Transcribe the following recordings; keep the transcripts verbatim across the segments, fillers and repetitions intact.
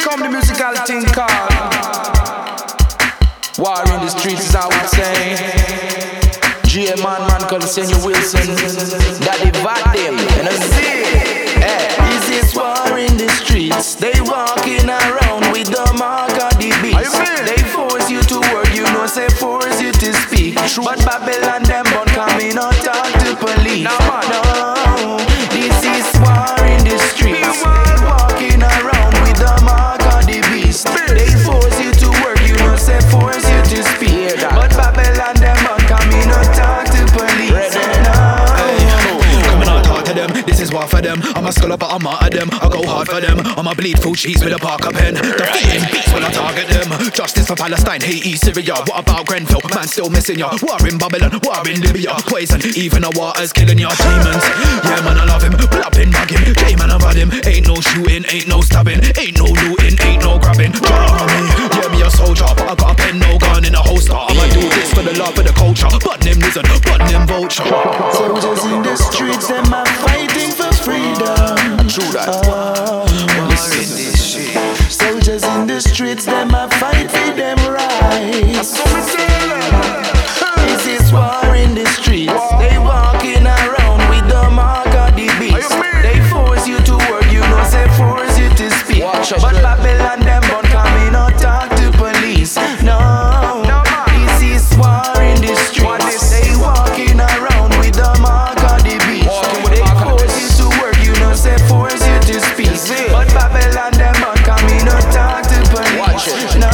come the musical thing called War in the Streets, is I would say. G M man, man called Senior Wilson, Daddy Vadim, and I see, eh. Is this war in the streets? They walking around with the mark of the beast. They force you to work, you know, say force you to speak. But Babylon them but coming out talk to police. No, this is war in the streets. They walking around with the mark of the beast. They force you to work, you know, say force you to speak. But Babylon them but coming out talk to police. No, coming out talk to them. This is war for them. I'm a scholar but I'm out of them. I go hard for them. I'ma bleed full cheese with a Parker pen. The feeling beats when I target them. Justice for Palestine, Haiti, Syria. What about Grenfell? Man still missing ya. War in Babylon, war in Libya. Poison, even the water's killing your demons. Yeah man, I love him, blapping, bag him. J man, I bad him. Ain't no shooting, ain't no stabbing, ain't no looting, ain't no grabbing. Draw me, yeah me a soldier, but I got a pen, no gun in a holster. I'ma do this for the love of the culture. Button him lizard, button him vulture. Soldiers in the streets, them are fighting for freedom. true that. Oh, soldiers in the streets, them a fight for them rights. This is war in the streets. They walking around with the mark of the beast. They force you to work, you know, say force you to speak. But Babylon them but coming out talk to police. No, this is war in the streets. They walking around with the mark of the beast. They force you to work, you know, say force you to speak. But Babylon them but coming out talk to police. No,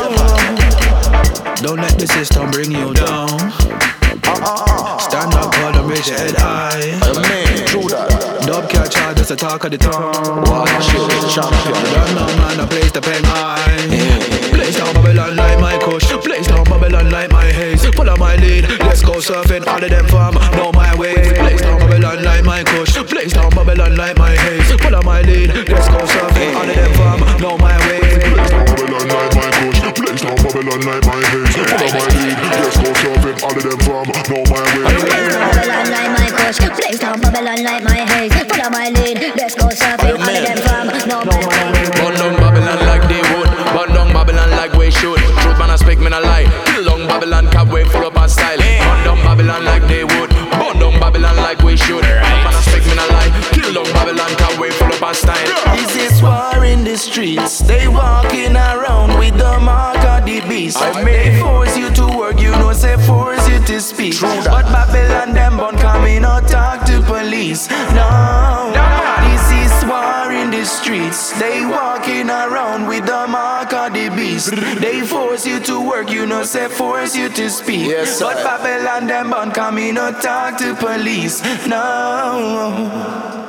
don't let the system bring you down. Stand up, God, and raise your head high. Dub catch hard, that's the talk of the town. Watch it, champion. Don't know man, I place the pen high. Place down Babylon like my kush. Place down Babylon like my haze. Follow my lead, let's go surfing. All of them farm, know my way. Place down Babylon like my kush. Place down Babylon like my haze. Follow my lead, let's go surfing. All of them farm, know my way. Place down Babylon like my kush. Place down Babylon like my haze. Follow my lead, let's go surfing. All of them farm, know my way. Place down Babylon like my kush. Place down Babylon like my haze. Follow my lead, let's go surfing. All of them farm, know my way. Burn down Babylon like they would. Burn down Babylon like we should. Truth man I speak, me not lie. Kill down Babylon, cap way full up our style. Burn down Babylon like they would. Burn down Babylon like we should. Truth man I speak, me not lie. Kill down Babylon, cap way full up our style. this is war in the streets. They walking around with the mark of the beast. They force you to work, you know, say force you to speak. But Babylon them but coming out talk to police. No, this is war in the streets. They walking around with the mark of the beast. They force you to work, you know, say force you to speak. Yes, but Babylon them but coming out talk to police. No.